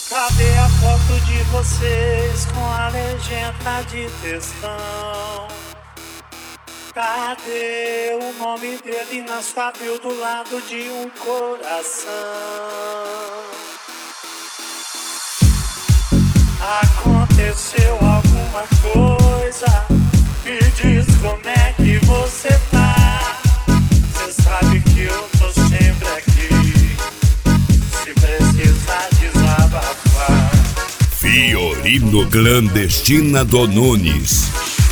Cadê a foto de vocês com a legenda de textão? Cadê o nome dele na sua bio do lado de um coração? Aconteceu alguma coisa? Me diz como é que você tá. Cê sabe que eu tô sempre aqui, se precisar desabafar. Fiorino Clandestina do Nunes.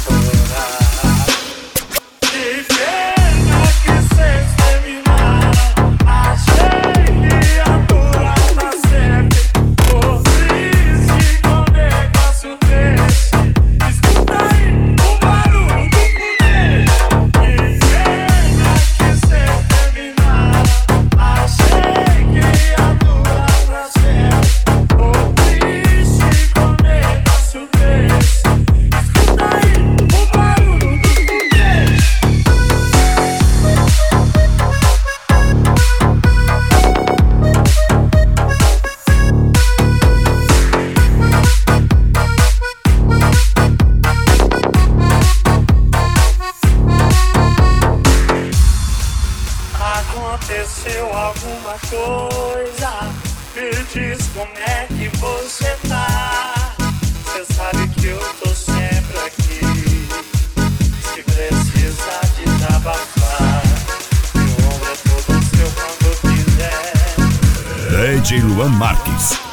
Aconteceu alguma coisa? Me diz como é que você tá. Cê sabe que eu tô sempre aqui, se precisar desabafar. Meu ombro é todo seu quando quiser. DJ Luan Marques.